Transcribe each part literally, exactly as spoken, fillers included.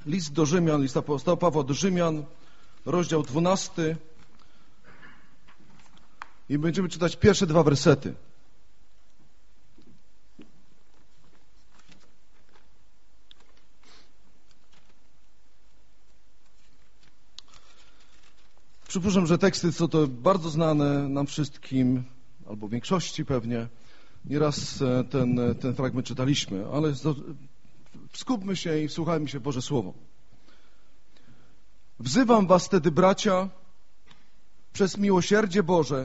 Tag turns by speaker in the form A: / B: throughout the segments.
A: List do Rzymian, list apostoła Pawła do Rzymian, rozdział dwunasty i będziemy czytać pierwsze dwa wersety. Przypuszczam, że teksty są to bardzo znane nam wszystkim, albo większości pewnie. Nieraz ten, ten fragment czytaliśmy, ale skupmy się i wsłuchajmy się w Boże Słowo. Wzywam was tedy, bracia, przez miłosierdzie Boże,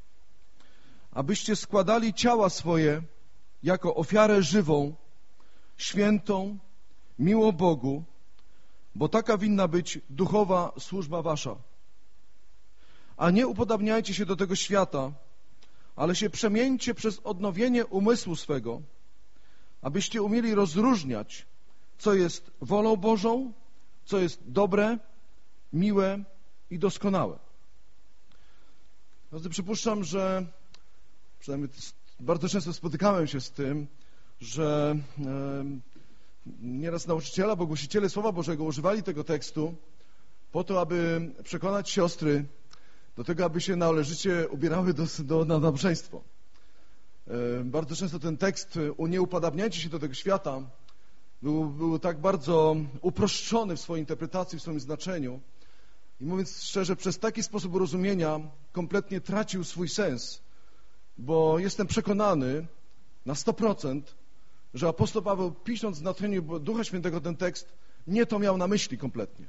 A: abyście składali ciała swoje jako ofiarę żywą, świętą, miłą Bogu, bo taka winna być duchowa służba wasza. A nie upodabniajcie się do tego świata, ale się przemieńcie przez odnowienie umysłu swego, abyście umieli rozróżniać, co jest wolą Bożą, co jest dobre, miłe i doskonałe. Drodzy, przypuszczam, że przynajmniej bardzo często spotykałem się z tym, że e, nieraz nauczyciele albo głosiciele Słowa Bożego używali tego tekstu po to, aby przekonać siostry do tego, aby się należycie ubierały do, do, na nabożeństwo. E, bardzo często ten tekst nie upodabniajcie się do tego świata był, był tak bardzo uproszczony w swojej interpretacji, w swoim znaczeniu i mówiąc szczerze, przez taki sposób rozumienia kompletnie tracił swój sens, bo jestem przekonany na sto procent, że apostoł Paweł, pisząc w natchnieniu Ducha Świętego ten tekst, nie to miał na myśli kompletnie.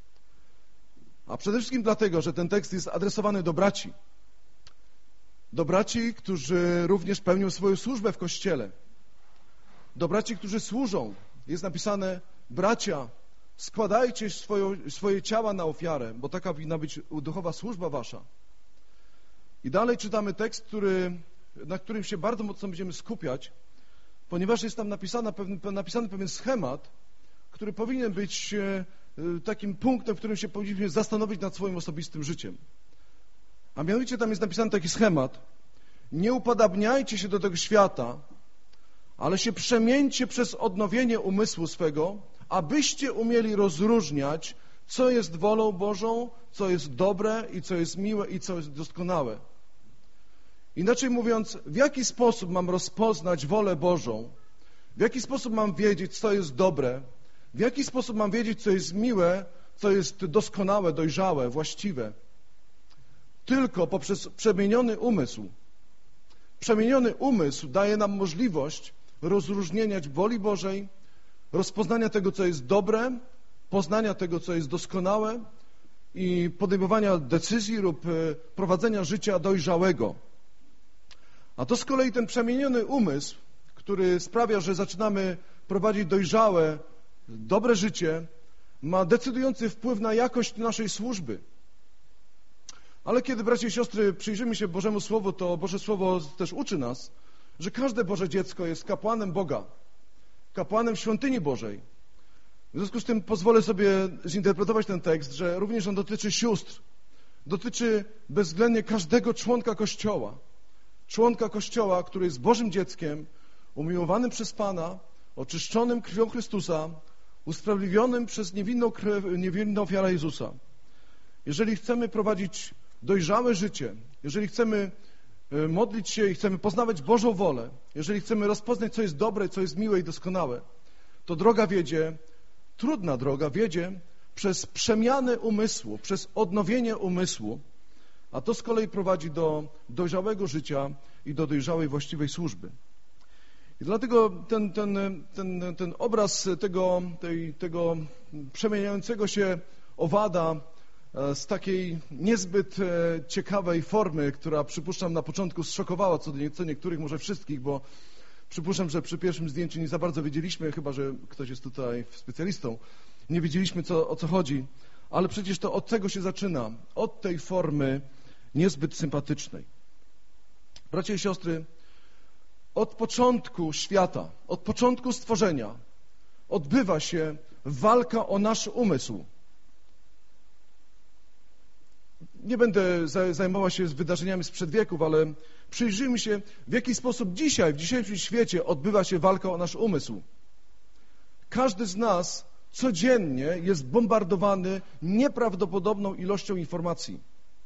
A: A przede wszystkim dlatego, że ten tekst jest adresowany do braci. Do braci, którzy również pełnią swoją służbę w Kościele. Do braci, którzy służą. Jest napisane, bracia, składajcie swoją, swoje ciała na ofiarę, bo taka powinna być duchowa służba wasza. I dalej czytamy tekst, który, na którym się bardzo mocno będziemy skupiać, ponieważ jest tam napisany pewien, napisany pewien schemat, który powinien być takim punktem, w którym się powinniśmy zastanowić nad swoim osobistym życiem. A mianowicie tam jest napisany taki schemat. Nie upodabniajcie się do tego świata, ale się przemieńcie przez odnowienie umysłu swego, abyście umieli rozróżniać, co jest wolą Bożą, co jest dobre i co jest miłe i co jest doskonałe. Inaczej mówiąc, w jaki sposób mam rozpoznać wolę Bożą, w jaki sposób mam wiedzieć, co jest dobre, w jaki sposób mam wiedzieć, co jest miłe, co jest doskonałe, dojrzałe, właściwe? Tylko poprzez przemieniony umysł. Przemieniony umysł daje nam możliwość rozróżnienia woli Bożej, rozpoznania tego, co jest dobre, poznania tego, co jest doskonałe i podejmowania decyzji lub prowadzenia życia dojrzałego. A to z kolei ten przemieniony umysł, który sprawia, że zaczynamy prowadzić dojrzałe, dobre życie, ma decydujący wpływ na jakość naszej służby. Ale kiedy, bracia i siostry, przyjrzymy się Bożemu Słowu, to Boże Słowo też uczy nas, że każde Boże dziecko jest kapłanem Boga, kapłanem świątyni Bożej. W związku z tym pozwolę sobie zinterpretować ten tekst, że również on dotyczy sióstr, dotyczy bezwzględnie każdego członka Kościoła. Członka Kościoła, który jest Bożym dzieckiem, umiłowanym przez Pana, oczyszczonym krwią Chrystusa, usprawiedliwionym przez niewinną krew, niewinną ofiarę Jezusa. Jeżeli chcemy prowadzić dojrzałe życie, jeżeli chcemy modlić się i chcemy poznawać Bożą wolę, jeżeli chcemy rozpoznać, co jest dobre, co jest miłe i doskonałe, to droga wiedzie, trudna droga wiedzie przez przemianę umysłu, przez odnowienie umysłu, a to z kolei prowadzi do dojrzałego życia i do dojrzałej, właściwej służby. I dlatego ten, ten, ten, ten obraz tego, tej, tego przemieniającego się owada z takiej niezbyt ciekawej formy, która przypuszczam na początku zszokowała co, co niektórych, może wszystkich, bo przypuszczam, że przy pierwszym zdjęciu nie za bardzo wiedzieliśmy, chyba że ktoś jest tutaj specjalistą, nie wiedzieliśmy co, o co chodzi, ale przecież to od tego się zaczyna, od tej formy niezbyt sympatycznej. Bracia i siostry, od początku świata, od początku stworzenia odbywa się walka o nasz umysł. Nie będę zajmował się wydarzeniami sprzed wieków, ale przyjrzyjmy się, w jaki sposób dzisiaj, w dzisiejszym świecie odbywa się walka o nasz umysł. Każdy z nas codziennie jest bombardowany nieprawdopodobną ilością informacji.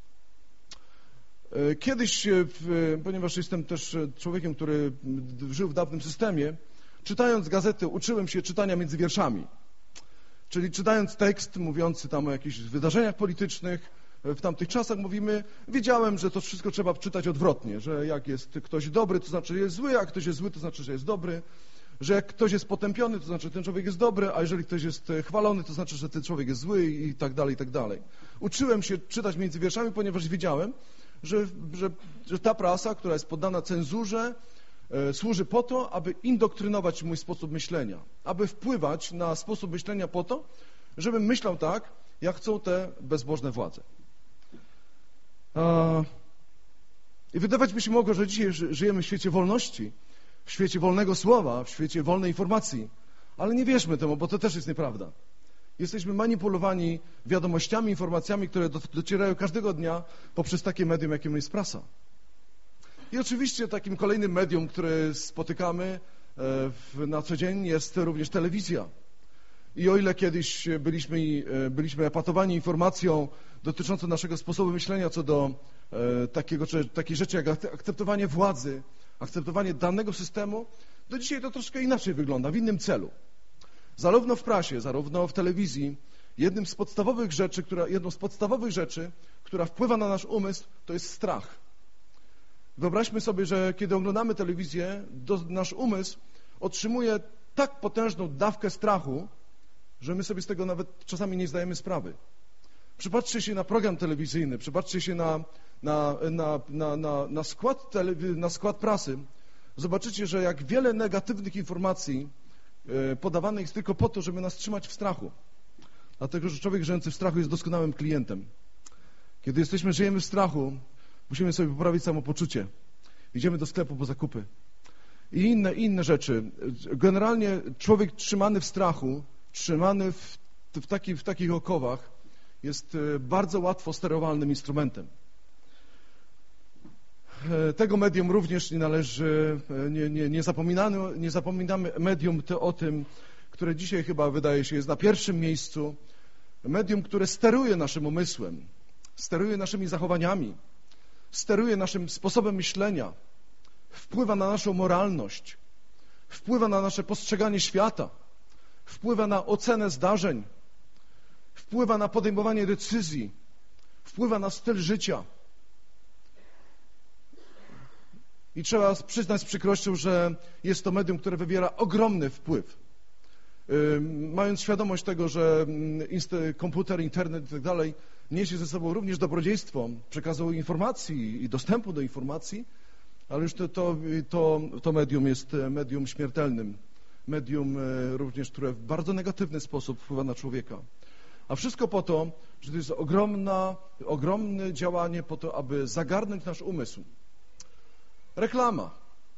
A: Kiedyś, ponieważ jestem też człowiekiem, który żył w dawnym systemie, czytając gazety uczyłem się czytania między wierszami. Czyli czytając tekst mówiący tam o jakichś wydarzeniach politycznych, w tamtych czasach mówimy, wiedziałem, że to wszystko trzeba czytać odwrotnie, że jak jest ktoś dobry, to znaczy, że jest zły, a jak ktoś jest zły, to znaczy, że jest dobry, że jak ktoś jest potępiony, to znaczy, że ten człowiek jest dobry, a jeżeli ktoś jest chwalony, to znaczy, że ten człowiek jest zły i tak dalej, i tak dalej. Uczyłem się czytać między wierszami, ponieważ wiedziałem, że, że, że ta prasa, która jest poddana cenzurze, e, służy po to, aby indoktrynować mój sposób myślenia, aby wpływać na sposób myślenia po to, żebym myślał tak, jak chcą te bezbożne władze. E, I wydawać by się mogło, że dzisiaj żyjemy w świecie wolności, w świecie wolnego słowa, w świecie wolnej informacji, ale nie wierzmy temu, bo to też jest nieprawda. Jesteśmy manipulowani wiadomościami, informacjami, które docierają każdego dnia poprzez takie medium, jakim jest prasa. I oczywiście takim kolejnym medium, które spotykamy na co dzień, jest również telewizja. I o ile kiedyś byliśmy, byliśmy epatowani informacją dotyczącą naszego sposobu myślenia co do takiego, takiej rzeczy jak akceptowanie władzy, akceptowanie danego systemu, to dzisiaj to troszkę inaczej wygląda, w innym celu. Zarówno w prasie, zarówno w telewizji, jednym z podstawowych rzeczy, która, jedną z podstawowych rzeczy, która wpływa na nasz umysł, to jest strach. Wyobraźmy sobie, że kiedy oglądamy telewizję, do, nasz umysł otrzymuje tak potężną dawkę strachu, że my sobie z tego nawet czasami nie zdajemy sprawy. Przypatrzcie się na program telewizyjny, przypatrzcie się na, na, na, na, na, na, skład, telewi- na skład prasy. Zobaczycie, że jak wiele negatywnych informacji podawanych jest tylko po to, żeby nas trzymać w strachu. Dlatego, że człowiek żyjący w strachu jest doskonałym klientem. Kiedy jesteśmy, żyjemy w strachu, musimy sobie poprawić samopoczucie. Idziemy do sklepu po zakupy. I inne, inne rzeczy. Generalnie człowiek trzymany w strachu, trzymany w, w, taki, w takich okowach jest bardzo łatwo sterowalnym instrumentem. Tego medium również nie należy, nie, nie, nie, zapominamy, nie zapominamy medium to o tym, które dzisiaj chyba wydaje się jest na pierwszym miejscu. Medium, które steruje naszym umysłem, steruje naszymi zachowaniami, steruje naszym sposobem myślenia, wpływa na naszą moralność, wpływa na nasze postrzeganie świata, wpływa na ocenę zdarzeń, wpływa na podejmowanie decyzji, wpływa na styl życia. I trzeba przyznać z przykrością, że jest to medium, które wywiera ogromny wpływ. Mając świadomość tego, że komputer, internet i tak dalej niesie ze sobą również dobrodziejstwo przekazu informacji i dostępu do informacji, ale już to, to, to, to medium jest medium śmiertelnym. Medium również, które w bardzo negatywny sposób wpływa na człowieka. A wszystko po to, że to jest ogromna, ogromne działanie po to, aby zagarnąć nasz umysł. Reklama.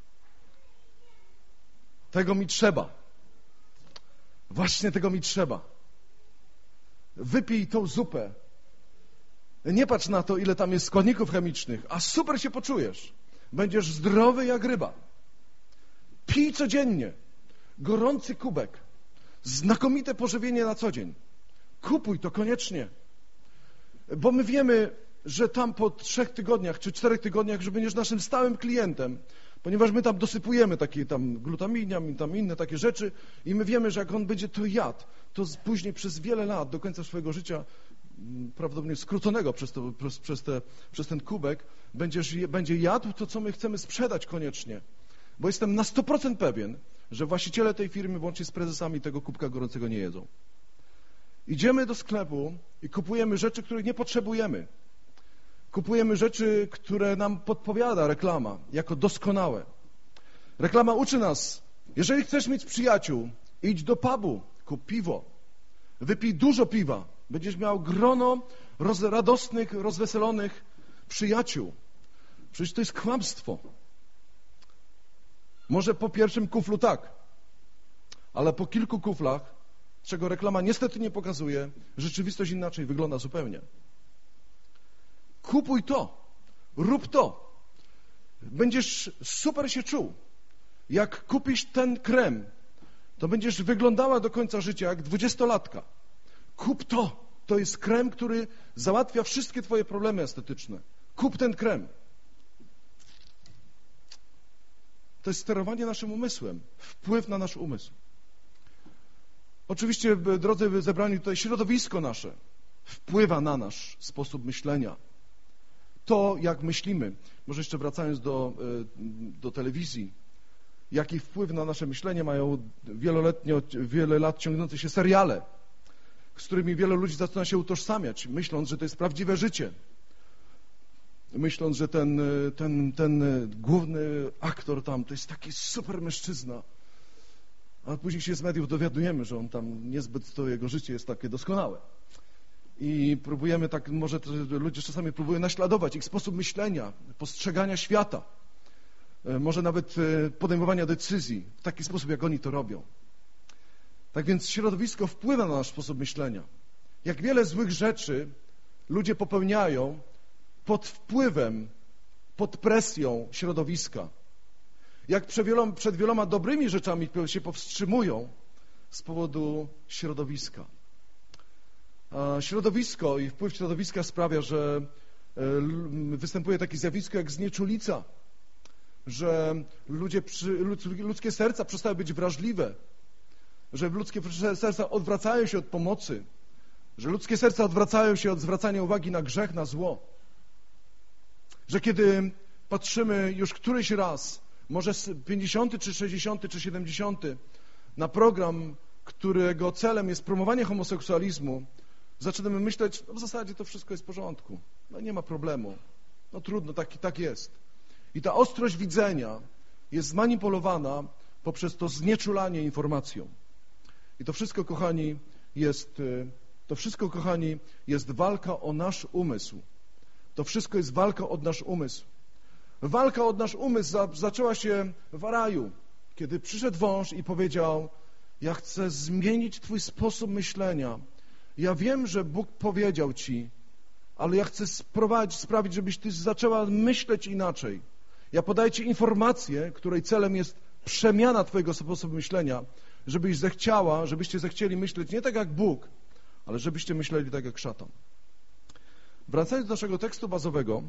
A: Tego mi trzeba. Właśnie tego mi trzeba. Wypij tą zupę. Nie patrz na to, ile tam jest składników chemicznych, a super się poczujesz. Będziesz zdrowy jak ryba. Pij codziennie. Gorący kubek. Znakomite pożywienie na co dzień. Kupuj to koniecznie. Bo my wiemy, że tam po trzech tygodniach czy czterech tygodniach, że będziesz naszym stałym klientem, ponieważ my tam dosypujemy takie tam glutaminium i tam inne takie rzeczy i my wiemy, że jak on będzie to jadł, to później przez wiele lat, do końca swojego życia, prawdopodobnie skróconego przez, to, przez, przez, te, przez ten kubek, będziesz, będzie jadł to, co my chcemy sprzedać koniecznie. Bo jestem na sto procent pewien, że właściciele tej firmy, włącznie z prezesami, tego kubka gorącego nie jedzą. Idziemy do sklepu i kupujemy rzeczy, których nie potrzebujemy. Kupujemy rzeczy, które nam podpowiada reklama jako doskonałe. Reklama uczy nas, jeżeli chcesz mieć przyjaciół, idź do pubu, kup piwo, wypij dużo piwa, będziesz miał grono roz, radosnych, rozweselonych przyjaciół. Przecież to jest kłamstwo. Może po pierwszym kuflu tak, ale po kilku kuflach, czego reklama niestety nie pokazuje, rzeczywistość inaczej wygląda zupełnie. Kupuj to, rób to. Będziesz super się czuł. Jak kupisz ten krem, to będziesz wyglądała do końca życia jak dwudziestolatka. Kup to. To jest krem, który załatwia wszystkie twoje problemy estetyczne. Kup ten krem. To jest sterowanie naszym umysłem. Wpływ na nasz umysł. Oczywiście, drodzy zebrani, tutaj środowisko nasze wpływa na nasz sposób myślenia. To, jak myślimy, może jeszcze wracając do, do telewizji, jaki wpływ na nasze myślenie mają wieloletnio, wiele lat ciągnące się seriale, z którymi wielu ludzi zaczyna się utożsamiać, myśląc, że to jest prawdziwe życie. Myśląc, że ten, ten, ten główny aktor tam to jest taki super mężczyzna. A później się z mediów dowiadujemy, że on tam niezbyt, to jego życie jest takie doskonałe. I próbujemy tak, może ludzie czasami próbują naśladować ich sposób myślenia, postrzegania świata, może nawet podejmowania decyzji w taki sposób, jak oni to robią. Tak więc środowisko wpływa na nasz sposób myślenia. Jak wiele złych rzeczy ludzie popełniają pod wpływem, pod presją środowiska. Jak przed wieloma, przed wieloma dobrymi rzeczami się powstrzymują z powodu środowiska. A środowisko i wpływ środowiska sprawia, że występuje takie zjawisko jak znieczulica, że ludzie, ludzkie serca przestały być wrażliwe, że ludzkie serca odwracają się od pomocy, że ludzkie serca odwracają się od zwracania uwagi na grzech, na zło. Że kiedy patrzymy już któryś raz, może pięćdziesiąty, czy sześćdziesiąty, czy siedemdziesiąty, na program, którego celem jest promowanie homoseksualizmu, zaczynamy myśleć, no w zasadzie to wszystko jest w porządku, no nie ma problemu, no trudno, tak, tak jest. I ta ostrość widzenia jest zmanipulowana poprzez to znieczulanie informacją. I to wszystko, kochani, jest, to wszystko, kochani, jest walka o nasz umysł. To wszystko jest walka o nasz umysł. Walka o nasz umysł za, zaczęła się w raju, kiedy przyszedł wąż i powiedział: ja chcę zmienić twój sposób myślenia. Ja wiem, że Bóg powiedział ci, ale ja chcę sprowadzić, sprawić, żebyś ty zaczęła myśleć inaczej. Ja podaję ci informację, której celem jest przemiana twojego sposobu myślenia, żebyś zechciała, żebyście zechcieli myśleć nie tak jak Bóg, ale żebyście myśleli tak jak szatan. Wracając do naszego tekstu bazowego,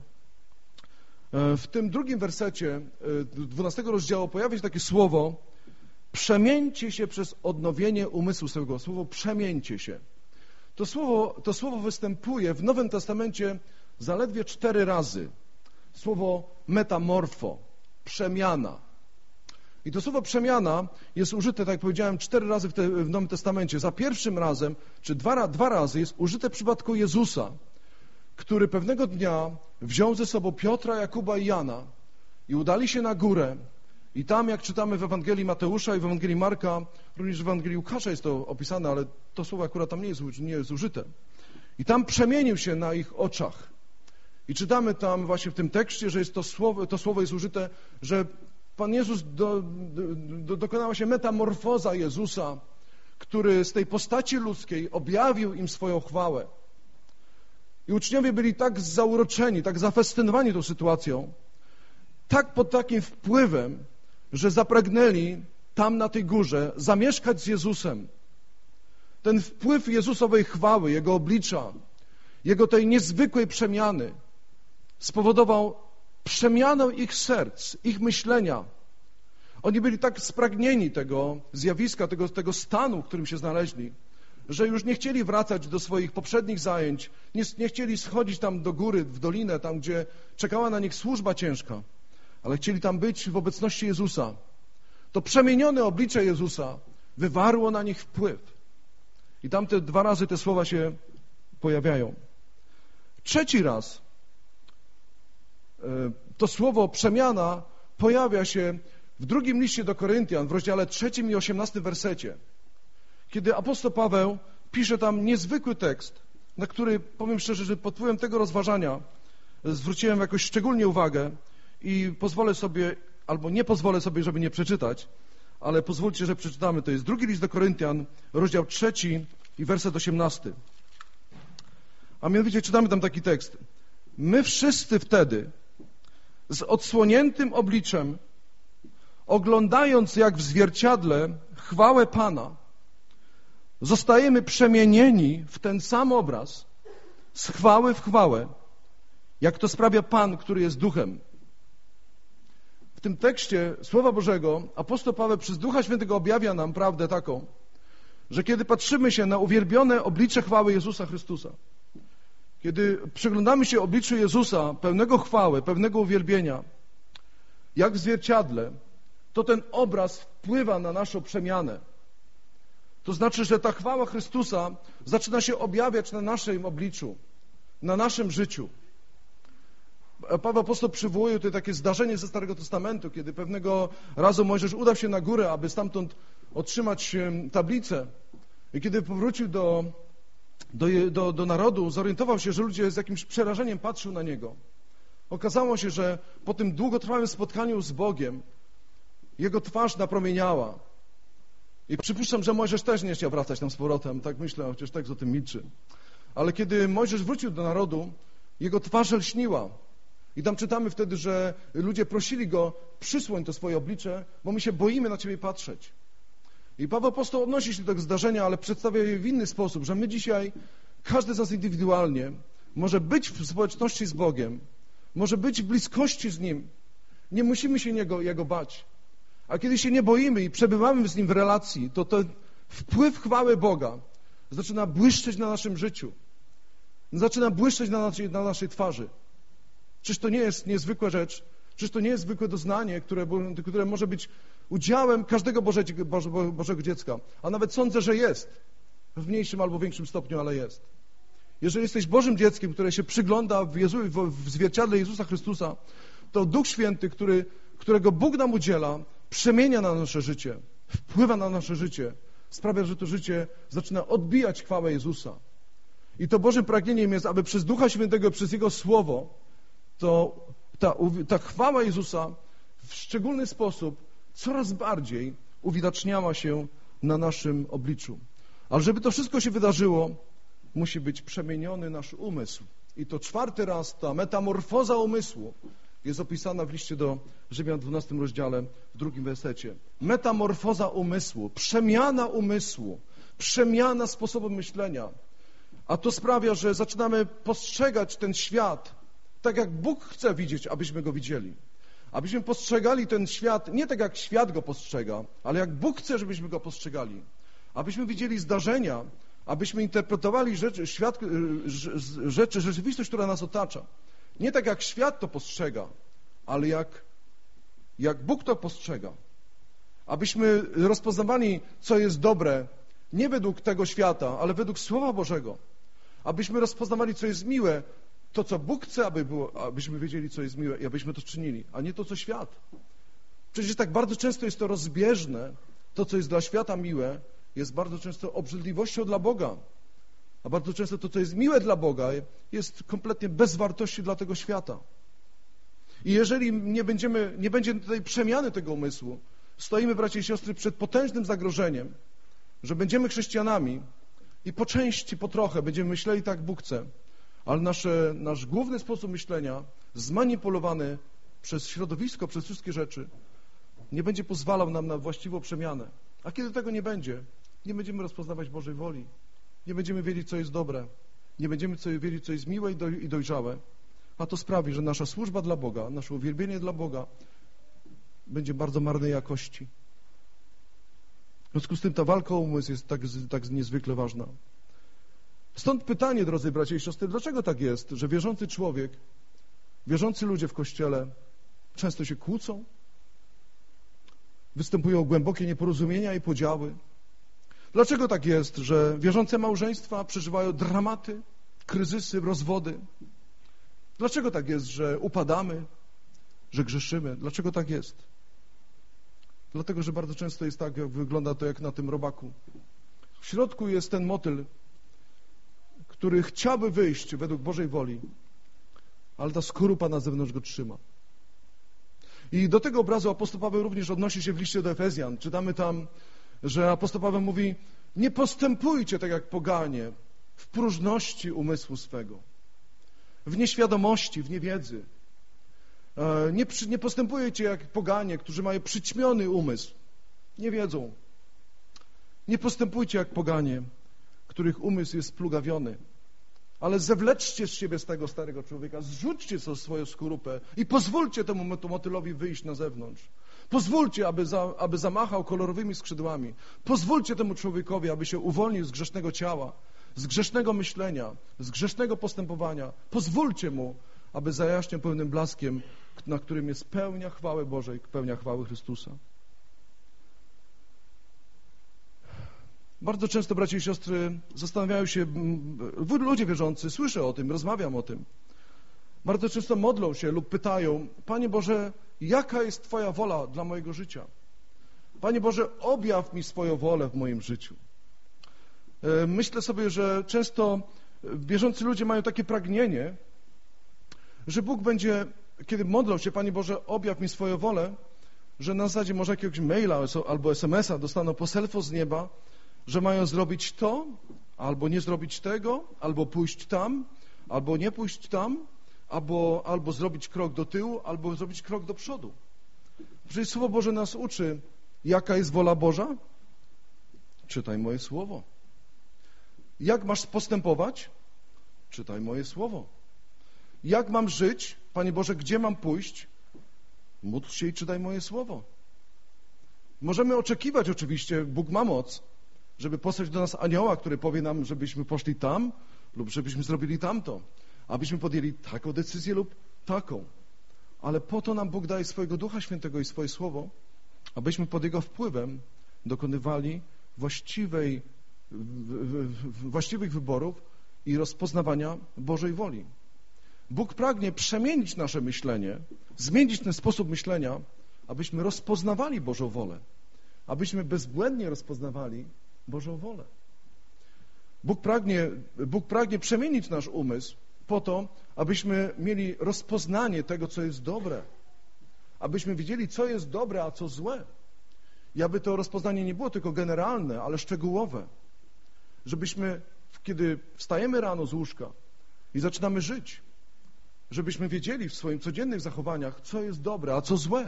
A: w tym drugim wersecie dwunastego rozdziału pojawia się takie słowo: przemieńcie się przez odnowienie umysłu swego. Słowo przemieńcie się. To słowo, to słowo występuje w Nowym Testamencie zaledwie cztery razy. Słowo metamorfo, przemiana. I to słowo przemiana jest użyte, tak jak powiedziałem, cztery razy w, te, w Nowym Testamencie. Za pierwszym razem, czy dwa, dwa razy jest użyte w przypadku Jezusa, który pewnego dnia wziął ze sobą Piotra, Jakuba i Jana i udali się na górę. I tam, jak czytamy w Ewangelii Mateusza i w Ewangelii Marka, również w Ewangelii Łukasza jest to opisane, ale to słowo akurat tam nie jest, nie jest użyte. I tam przemienił się na ich oczach. I czytamy tam właśnie w tym tekście, że jest to słowo, to słowo jest użyte, że Pan Jezus, do, do, dokonała się metamorfoza Jezusa, który z tej postaci ludzkiej objawił im swoją chwałę. I uczniowie byli tak zauroczeni, tak zafascynowani tą sytuacją, tak pod takim wpływem, że zapragnęli tam na tej górze zamieszkać z Jezusem. Ten wpływ Jezusowej chwały, Jego oblicza, Jego tej niezwykłej przemiany spowodował przemianę ich serc, ich myślenia. Oni byli tak spragnieni tego zjawiska, tego, tego stanu, w którym się znaleźli, że już nie chcieli wracać do swoich poprzednich zajęć, nie, nie chcieli schodzić tam do góry, w dolinę, tam gdzie czekała na nich służba ciężka, ale chcieli tam być w obecności Jezusa. To przemienione oblicze Jezusa wywarło na nich wpływ. I tam te dwa razy te słowa się pojawiają. Trzeci raz to słowo przemiana pojawia się w drugim liście do Koryntian, w rozdziale trzecim i osiemnastym wersecie, kiedy apostoł Paweł pisze tam niezwykły tekst, na który, powiem szczerze, że pod wpływem tego rozważania zwróciłem jakoś szczególnie uwagę i pozwolę sobie, albo nie pozwolę sobie, żeby nie przeczytać, ale pozwólcie, że przeczytamy. To jest drugi list do Koryntian, rozdział trzeci i werset osiemnasty. A mianowicie czytamy tam taki tekst. My wszyscy wtedy z odsłoniętym obliczem, oglądając jak w zwierciadle chwałę Pana, zostajemy przemienieni w ten sam obraz, z chwały w chwałę, jak to sprawia Pan, który jest duchem. W tym tekście Słowa Bożego apostoł Paweł przez Ducha Świętego objawia nam prawdę taką, że kiedy patrzymy się na uwielbione oblicze chwały Jezusa Chrystusa, kiedy przyglądamy się obliczu Jezusa, pełnego chwały, pełnego uwielbienia, jak w zwierciadle, to ten obraz wpływa na naszą przemianę. To znaczy, że ta chwała Chrystusa zaczyna się objawiać na naszym obliczu, na naszym życiu. Paweł apostoł przywołuje tutaj takie zdarzenie ze Starego Testamentu, kiedy pewnego razu Mojżesz udał się na górę, aby stamtąd otrzymać tablicę. I kiedy powrócił do, do, do, do narodu, zorientował się, że ludzie z jakimś przerażeniem patrzą na niego. Okazało się, że po tym długotrwałym spotkaniu z Bogiem jego twarz napromieniała. I przypuszczam, że Mojżesz też nie chciał wracać tam z powrotem, tak myślę, chociaż tekst o tym milczy. Ale kiedy Mojżesz wrócił do narodu, jego twarz lśniła. I tam czytamy wtedy, że ludzie prosili go, przysłoń to swoje oblicze, bo my się boimy na ciebie patrzeć. I Paweł apostoł odnosi się do tego zdarzenia, ale przedstawia je w inny sposób, że my dzisiaj, każdy z nas indywidualnie, może być w społeczności z Bogiem, może być w bliskości z Nim. Nie musimy się Niego, Jego bać. A kiedy się nie boimy i przebywamy z Nim w relacji, to ten wpływ chwały Boga zaczyna błyszczeć na naszym życiu. Zaczyna błyszczeć na naszej, na naszej twarzy. Czyż to nie jest niezwykła rzecz? Czyż to nie jest zwykłe doznanie, które, które może być udziałem każdego Bożego, Bożego dziecka? A nawet sądzę, że jest. W mniejszym albo większym stopniu, ale jest. Jeżeli jesteś Bożym dzieckiem, które się przygląda w, Jezu, w zwierciadle Jezusa Chrystusa, to Duch Święty, który, którego Bóg nam udziela, przemienia na nasze życie, wpływa na nasze życie, sprawia, że to życie zaczyna odbijać chwałę Jezusa. I to Bożym pragnieniem jest, aby przez Ducha Świętego, przez Jego Słowo, to ta, ta chwała Jezusa w szczególny sposób coraz bardziej uwidaczniała się na naszym obliczu. Ale żeby to wszystko się wydarzyło, musi być przemieniony nasz umysł. I to czwarty raz ta metamorfoza umysłu jest opisana w liście do Rzymian w dwunastym rozdziale, w drugim wersecie. Metamorfoza umysłu, przemiana umysłu, przemiana sposobu myślenia. A to sprawia, że zaczynamy postrzegać ten świat tak, jak Bóg chce widzieć, abyśmy go widzieli. Abyśmy postrzegali ten świat nie tak, jak świat go postrzega, ale jak Bóg chce, żebyśmy go postrzegali. Abyśmy widzieli zdarzenia, abyśmy interpretowali rzeczy, świat, rzeczy, rzeczywistość, która nas otacza. Nie tak, jak świat to postrzega, ale jak, jak Bóg to postrzega. Abyśmy rozpoznawali, co jest dobre, nie według tego świata, ale według Słowa Bożego. Abyśmy rozpoznawali, co jest miłe, to, co Bóg chce, aby było, abyśmy wiedzieli, co jest miłe i abyśmy to czynili, a nie to, co świat. Przecież tak bardzo często jest to rozbieżne. To, co jest dla świata miłe, jest bardzo często obrzydliwością dla Boga. A bardzo często to, co jest miłe dla Boga, jest kompletnie bez wartości dla tego świata. I jeżeli nie, będziemy, nie będzie tutaj przemiany tego umysłu, stoimy, bracia i siostry, przed potężnym zagrożeniem, że będziemy chrześcijanami i po części, po trochę będziemy myśleli tak, jak Bóg chce, ale nasze, nasz główny sposób myślenia, zmanipulowany przez środowisko, przez wszystkie rzeczy, nie będzie pozwalał nam na właściwą przemianę. A kiedy tego nie będzie, nie będziemy rozpoznawać Bożej woli. Nie będziemy wiedzieć, co jest dobre. Nie będziemy wiedzieć, co jest miłe i dojrzałe. A to sprawi, że nasza służba dla Boga, nasze uwielbienie dla Boga będzie bardzo marnej jakości. W związku z tym ta walka o umysł jest tak, tak niezwykle ważna. Stąd pytanie, drodzy bracia i siostry, dlaczego tak jest, że wierzący człowiek, wierzący ludzie w Kościele często się kłócą, występują głębokie nieporozumienia i podziały? Dlaczego tak jest, że wierzące małżeństwa przeżywają dramaty, kryzysy, rozwody? Dlaczego tak jest, że upadamy, że grzeszymy? Dlaczego tak jest? Dlatego, że bardzo często jest tak, jak wygląda to jak na tym robaku. W środku jest ten motyl, który chciałby wyjść według Bożej woli, ale ta skorupa na zewnątrz go trzyma. I do tego obrazu apostoł Paweł również odnosi się w liście do Efezjan. Czytamy tam, że apostoł Paweł mówi: nie postępujcie tak jak poganie w próżności umysłu swego, w nieświadomości, w niewiedzy. Nie, przy, nie postępujecie jak poganie, którzy mają przyćmiony umysł. Nie wiedzą. Nie postępujcie jak poganie, których umysł jest splugawiony. Ale zewleczcie z siebie z tego starego człowieka, zrzućcie sobie swoją skorupę i pozwólcie temu motylowi wyjść na zewnątrz. Pozwólcie, aby, za, aby zamachał kolorowymi skrzydłami. Pozwólcie temu człowiekowi, aby się uwolnił z grzesznego ciała, z grzesznego myślenia, z grzesznego postępowania. Pozwólcie mu, aby zajaśniał pełnym blaskiem, na którym jest pełnia chwały Bożej, pełnia chwały Chrystusa. Bardzo często, bracia i siostry, zastanawiają się, ludzie wierzący, słyszę o tym, rozmawiam o tym. Bardzo często modlą się lub pytają: Panie Boże, jaka jest Twoja wola dla mojego życia? Panie Boże, objaw mi swoją wolę w moim życiu. Myślę sobie, że często wierzący ludzie mają takie pragnienie, że Bóg będzie, kiedy modlą się: Panie Boże, objaw mi swoją wolę, że na zasadzie może jakiegoś maila albo es em es a dostaną poselstwo z nieba, że mają zrobić to, albo nie zrobić tego, albo pójść tam, albo nie pójść tam, albo, albo zrobić krok do tyłu, albo zrobić krok do przodu. Przecież Słowo Boże nas uczy, jaka jest wola Boża? Czytaj moje Słowo. Jak masz postępować? Czytaj moje Słowo. Jak mam żyć? Panie Boże, gdzie mam pójść? Módl się i czytaj moje Słowo. Możemy oczekiwać oczywiście, Bóg ma moc, żeby posłać do nas anioła, który powie nam, żebyśmy poszli tam lub żebyśmy zrobili tamto, abyśmy podjęli taką decyzję lub taką. Ale po to nam Bóg daje swojego Ducha Świętego i swoje Słowo, abyśmy pod Jego wpływem dokonywali właściwej, właściwych wyborów i rozpoznawania Bożej woli. Bóg pragnie przemienić nasze myślenie, zmienić ten sposób myślenia, abyśmy rozpoznawali Bożą wolę, abyśmy bezbłędnie rozpoznawali Bożą wolę. Bóg pragnie, Bóg pragnie przemienić nasz umysł po to, abyśmy mieli rozpoznanie tego, co jest dobre, abyśmy wiedzieli, co jest dobre, a co złe. I aby to rozpoznanie nie było tylko generalne, ale szczegółowe. Żebyśmy, kiedy wstajemy rano z łóżka i zaczynamy żyć, żebyśmy wiedzieli w swoim codziennych zachowaniach, co jest dobre, a co złe.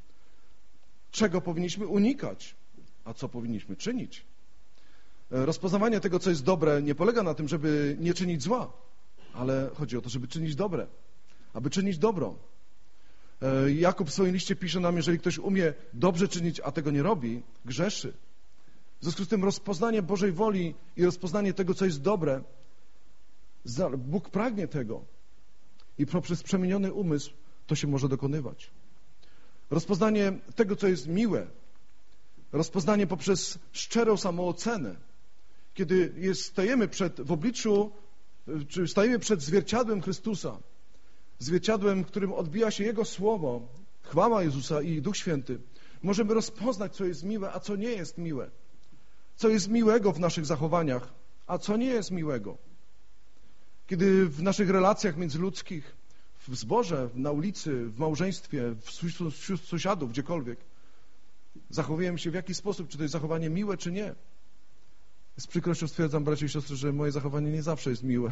A: Czego powinniśmy unikać, a co powinniśmy czynić. Rozpoznawanie tego, co jest dobre, nie polega na tym, żeby nie czynić zła, ale chodzi o to, żeby czynić dobre, aby czynić dobro. Jakub w swoim liście pisze nam, jeżeli ktoś umie dobrze czynić, a tego nie robi, grzeszy. W związku z tym rozpoznanie Bożej woli i rozpoznanie tego, co jest dobre, Bóg pragnie tego i poprzez przemieniony umysł to się może dokonywać. Rozpoznanie tego, co jest miłe, rozpoznanie poprzez szczerą samoocenę, kiedy jest, stajemy przed, w obliczu, czy stajemy przed zwierciadłem Chrystusa, zwierciadłem, w którym odbija się Jego Słowo, chwała Jezusa i Duch Święty, możemy rozpoznać, co jest miłe, a co nie jest miłe. Co jest miłego w naszych zachowaniach, a co nie jest miłego. Kiedy w naszych relacjach międzyludzkich, w zborze, na ulicy, w małżeństwie, wśród sąsiadów, gdziekolwiek, zachowujemy się w jaki sposób, czy to jest zachowanie miłe, czy nie. Z przykrością stwierdzam, bracia i siostry, że moje zachowanie nie zawsze jest miłe.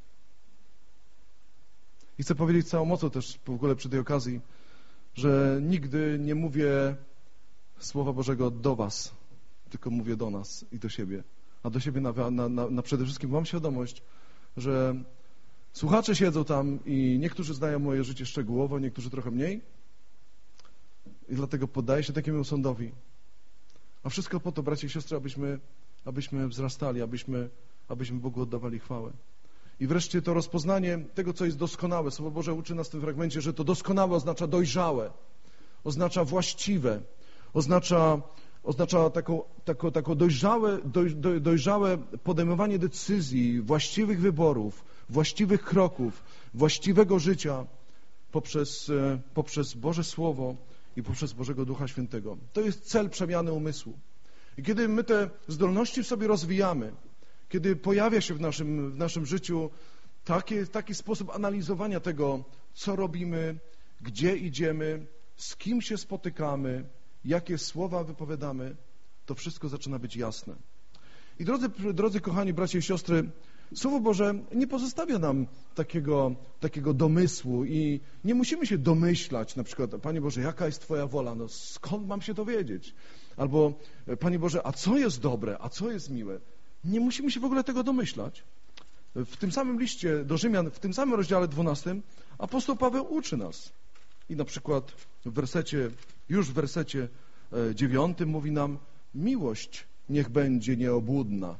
A: I chcę powiedzieć całą mocą też w ogóle przy tej okazji, że nigdy nie mówię Słowa Bożego do was, tylko mówię do nas i do siebie. A do siebie na, na, na, na przede wszystkim mam świadomość, że słuchacze siedzą tam i niektórzy znają moje życie szczegółowo, niektórzy trochę mniej i dlatego poddaję się takiemu sądowi. A wszystko po to, bracia i siostry, abyśmy, abyśmy wzrastali, abyśmy, abyśmy Bogu oddawali chwałę. I wreszcie to rozpoznanie tego, co jest doskonałe. Słowo Boże uczy nas w tym fragmencie, że to doskonałe oznacza dojrzałe, oznacza właściwe, oznacza, oznacza taką, taką, taką dojrzałe, doj, doj, dojrzałe podejmowanie decyzji, właściwych wyborów, właściwych kroków, właściwego życia poprzez, poprzez Boże Słowo i poprzez Bożego Ducha Świętego. To jest cel przemiany umysłu. I kiedy my te zdolności w sobie rozwijamy, kiedy pojawia się w naszym, w naszym życiu taki, taki sposób analizowania tego, co robimy, gdzie idziemy, z kim się spotykamy, jakie słowa wypowiadamy, to wszystko zaczyna być jasne. I drodzy, drodzy kochani bracia i siostry, Słowo Boże nie pozostawia nam takiego, takiego domysłu i nie musimy się domyślać, na przykład, Panie Boże, jaka jest Twoja wola? No skąd mam się to wiedzieć? Albo, Panie Boże, a co jest dobre, a co jest miłe? Nie musimy się w ogóle tego domyślać. W tym samym liście do Rzymian, w tym samym rozdziale dwunastym apostoł Paweł uczy nas. I na przykład w wersecie, już w wersecie dziewiątym mówi nam, miłość niech będzie nieobłudna.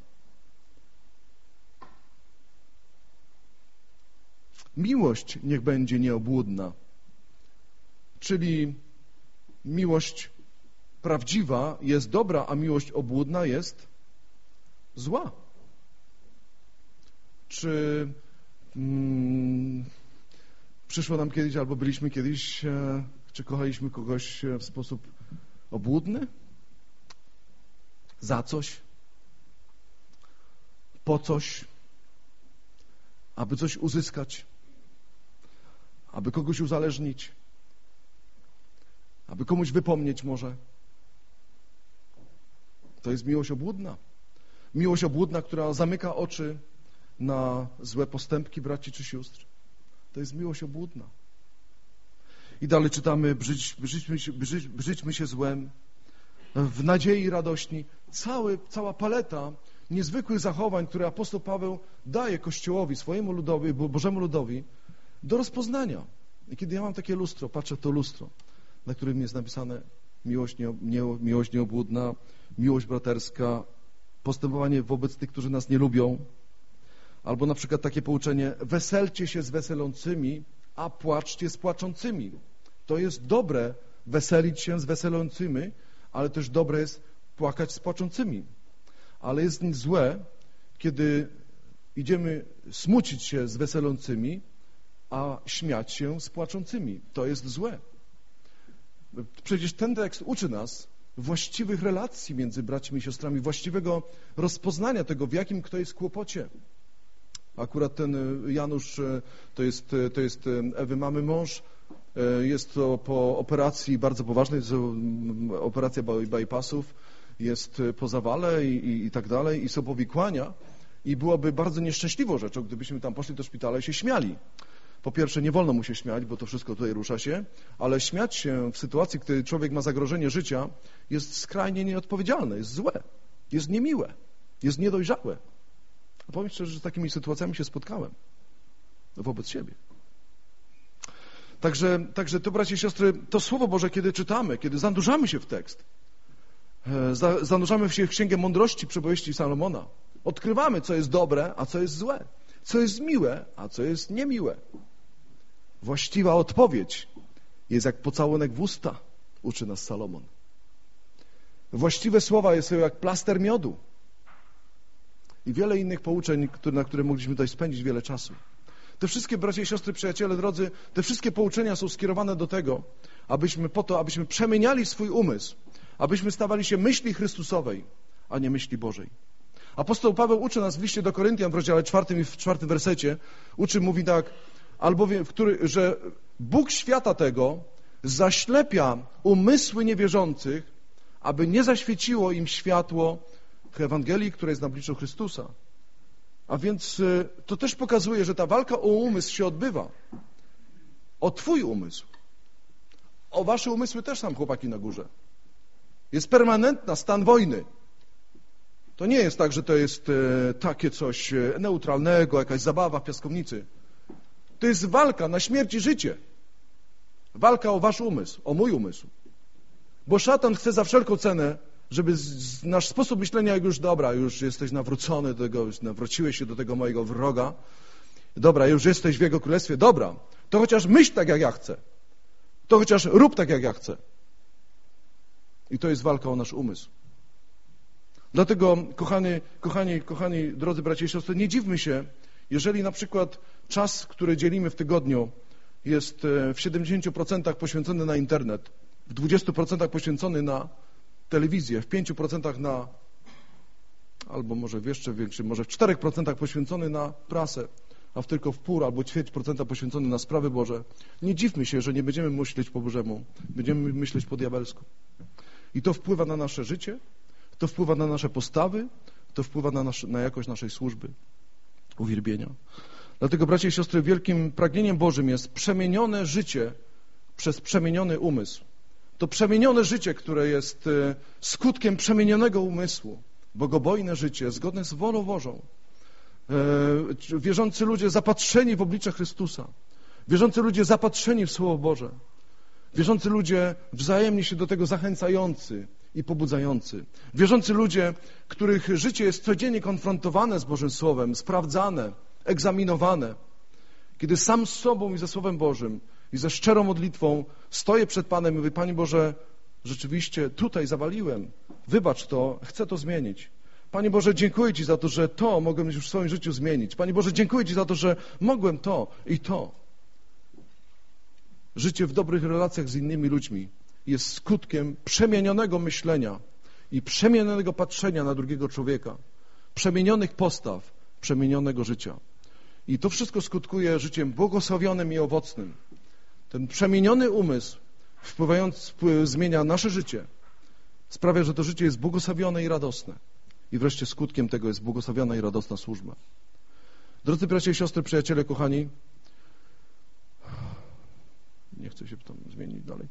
A: Miłość niech będzie nieobłudna. Czyli miłość prawdziwa jest dobra, a miłość obłudna jest zła. Czy mm, przyszło nam kiedyś, albo byliśmy kiedyś, e, czy kochaliśmy kogoś w sposób obłudny? Za coś? Po coś? Aby coś uzyskać? Aby kogoś uzależnić? Aby komuś wypomnieć może? To jest miłość obłudna. Miłość obłudna, która zamyka oczy na złe postępki braci czy sióstr. To jest miłość obłudna. I dalej czytamy, brzydź, brzydźmy, się, brzydź, brzydźmy się złem, w nadziei i radości. Cały, cała paleta niezwykłych zachowań, które apostoł Paweł daje Kościołowi, swojemu ludowi, Bożemu ludowi, do rozpoznania. I kiedy ja mam takie lustro, patrzę w to lustro, na którym jest napisane miłość, nie, nie, miłość nieobłudna, miłość braterska, postępowanie wobec tych, którzy nas nie lubią, albo na przykład takie pouczenie, weselcie się z weselącymi, a płaczcie z płaczącymi. To jest dobre weselić się z weselącymi, ale też dobre jest płakać z płaczącymi. Ale jest złe, kiedy idziemy smucić się z weselącymi, a śmiać się z płaczącymi. To jest złe. Przecież ten tekst uczy nas właściwych relacji między braćmi i siostrami, właściwego rozpoznania tego, w jakim kto jest kłopocie. Akurat ten Janusz, to jest, to jest Ewy mamy mąż, jest to po operacji bardzo poważnej, operacja bypassów, jest po zawale i, i, i tak dalej, i są powikłania i byłoby bardzo nieszczęśliwą rzeczą, gdybyśmy tam poszli do szpitala i się śmiali. Po pierwsze, nie wolno mu się śmiać, bo to wszystko tutaj rusza się, ale śmiać się w sytuacji, gdy człowiek ma zagrożenie życia, jest skrajnie nieodpowiedzialne, jest złe, jest niemiłe, jest niedojrzałe. A powiem szczerze, że z takimi sytuacjami się spotkałem wobec siebie. Także, także to, bracia i siostry, to Słowo Boże, kiedy czytamy, kiedy zanurzamy się w tekst, zanurzamy się w Księgę Mądrości Przypowieści Salomona, odkrywamy, co jest dobre, a co jest złe, co jest miłe, a co jest niemiłe. Właściwa odpowiedź jest jak pocałunek w usta, uczy nas Salomon. Właściwe słowa są jak plaster miodu. I wiele innych pouczeń, na które mogliśmy tutaj spędzić wiele czasu. Te wszystkie, bracia i siostry, przyjaciele, drodzy, te wszystkie pouczenia są skierowane do tego, abyśmy po to, abyśmy przemieniali swój umysł, abyśmy stawali się myśli Chrystusowej, a nie myśli Bożej. Apostoł Paweł uczy nas w liście do Koryntian w rozdziale czwartym i w czwartym wersecie, uczy, mówi tak, albowiem, w który, że Bóg świata tego zaślepia umysły niewierzących, aby nie zaświeciło im światło Ewangelii, która jest na obliczu Chrystusa. A więc to też pokazuje, że ta walka o umysł się odbywa. O twój umysł. O wasze umysły też są, chłopaki, na górze. Jest permanentna stan wojny. To nie jest tak, że to jest takie coś neutralnego, jakaś zabawa w piaskownicy. To jest walka na śmierć i życie. Walka o wasz umysł, o mój umysł. Bo szatan chce za wszelką cenę, żeby z, nasz sposób myślenia, jak już dobra, już jesteś nawrócony do tego, już nawróciłeś się do tego mojego wroga, dobra, już jesteś w jego królestwie, dobra, to chociaż myśl tak, jak ja chcę. To chociaż rób tak, jak ja chcę. I to jest walka o nasz umysł. Dlatego, kochani, kochani, kochani, drodzy bracia i siostry, nie dziwmy się, jeżeli na przykład czas, który dzielimy w tygodniu, jest w siedemdziesięciu procentach poświęcony na internet, w dwudziestu procentach poświęcony na telewizję, w pięciu procentach na, albo może w jeszcze większym, może w czterech procentach poświęcony na prasę, a w tylko w pół albo ćwierć procenta poświęcony na sprawy Boże. Nie dziwmy się, że nie będziemy myśleć po Bożemu, będziemy myśleć po diabelsku. I to wpływa na nasze życie, to wpływa na nasze postawy, to wpływa na, nasz, na jakość naszej służby. uwielbienia. Dlatego, bracia i siostry, wielkim pragnieniem Bożym jest przemienione życie przez przemieniony umysł. To przemienione życie, które jest skutkiem przemienionego umysłu, bogobojne życie, zgodne z wolą Bożą. Wierzący ludzie zapatrzeni w oblicze Chrystusa, wierzący ludzie zapatrzeni w Słowo Boże, wierzący ludzie wzajemnie się do tego zachęcający i pobudzający, wierzący ludzie, których życie jest codziennie konfrontowane z Bożym Słowem, sprawdzane, egzaminowane. Kiedy sam z sobą i ze Słowem Bożym i ze szczerą modlitwą stoję przed Panem i mówię: Panie Boże, rzeczywiście tutaj zawaliłem, wybacz to, chcę to zmienić. Panie Boże, dziękuję Ci za to, że to mogłem już w swoim życiu zmienić. Panie Boże, dziękuję Ci za to, że mogłem to i to. Życie w dobrych relacjach z innymi ludźmi jest skutkiem przemienionego myślenia i przemienionego patrzenia na drugiego człowieka, przemienionych postaw, przemienionego życia. I to wszystko skutkuje życiem błogosławionym i owocnym. Ten przemieniony umysł, wpływając, zmienia nasze życie, sprawia, że to życie jest błogosławione i radosne. I wreszcie skutkiem tego jest błogosławiona i radosna służba. Drodzy bracia i siostry, przyjaciele, kochani, nie chcę się tam zmienić dalej.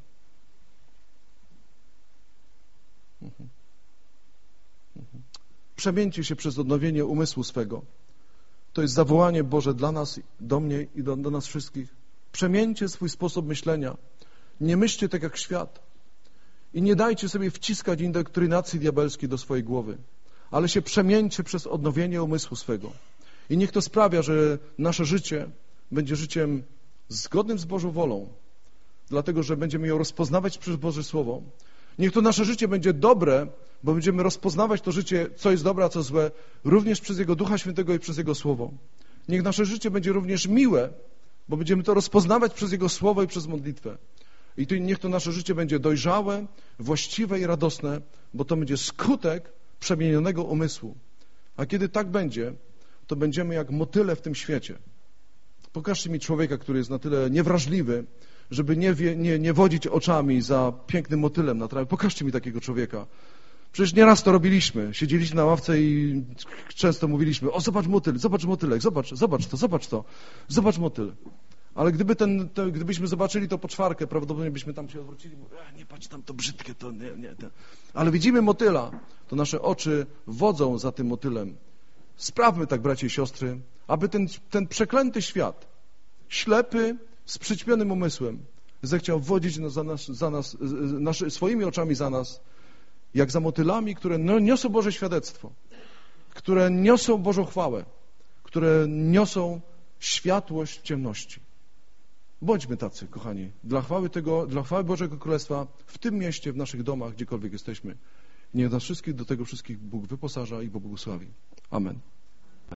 A: Mhm. Mhm. Przemieńcie się przez odnowienie umysłu swego. To jest zawołanie Boże dla nas, do mnie i do, do nas wszystkich. Przemieńcie swój sposób myślenia. Nie myślcie tak jak świat. I nie dajcie sobie wciskać indoktrynacji diabelskiej do swojej głowy, ale się przemieńcie przez odnowienie umysłu swego. I niech to sprawia, że nasze życie będzie życiem zgodnym z Bożą wolą, dlatego że będziemy ją rozpoznawać przez Boże Słowo. Niech to nasze życie będzie dobre, bo będziemy rozpoznawać to życie, co jest dobre, a co złe, również przez Jego Ducha Świętego i przez Jego Słowo. Niech nasze życie będzie również miłe, bo będziemy to rozpoznawać przez Jego Słowo i przez modlitwę. I to, niech to nasze życie będzie dojrzałe, właściwe i radosne, bo to będzie skutek przemienionego umysłu. A kiedy tak będzie, to będziemy jak motyle w tym świecie. Pokażcie mi człowieka, który jest na tyle niewrażliwy, żeby nie, wie, nie, nie wodzić oczami za pięknym motylem na trawie. Pokażcie mi takiego człowieka. Przecież nieraz to robiliśmy. Siedzieliśmy na ławce i często mówiliśmy: o, zobacz motyl, zobacz motylek, zobacz, zobacz to, zobacz to, zobacz motyl. Ale gdyby ten, to, gdybyśmy zobaczyli to poczwarkę, prawdopodobnie byśmy tam się odwrócili i mówili: nie patrz tam, to brzydkie, to nie, nie. To. Ale widzimy motyla, to nasze oczy wodzą za tym motylem. Sprawmy tak, bracia i siostry, aby ten, ten przeklęty świat, ślepy, z przyćmionym umysłem, zechciał wodzić za nas, za nas naszy, swoimi oczami za nas, jak za motylami, które no, niosą Boże świadectwo, które niosą Bożą chwałę, które niosą światłość w ciemności. Bądźmy tacy, kochani, dla chwały tego, dla chwały Bożego Królestwa w tym mieście, w naszych domach, gdziekolwiek jesteśmy. Niech nas wszystkich do tego wszystkich Bóg wyposaża i pobłogosławi. Amen.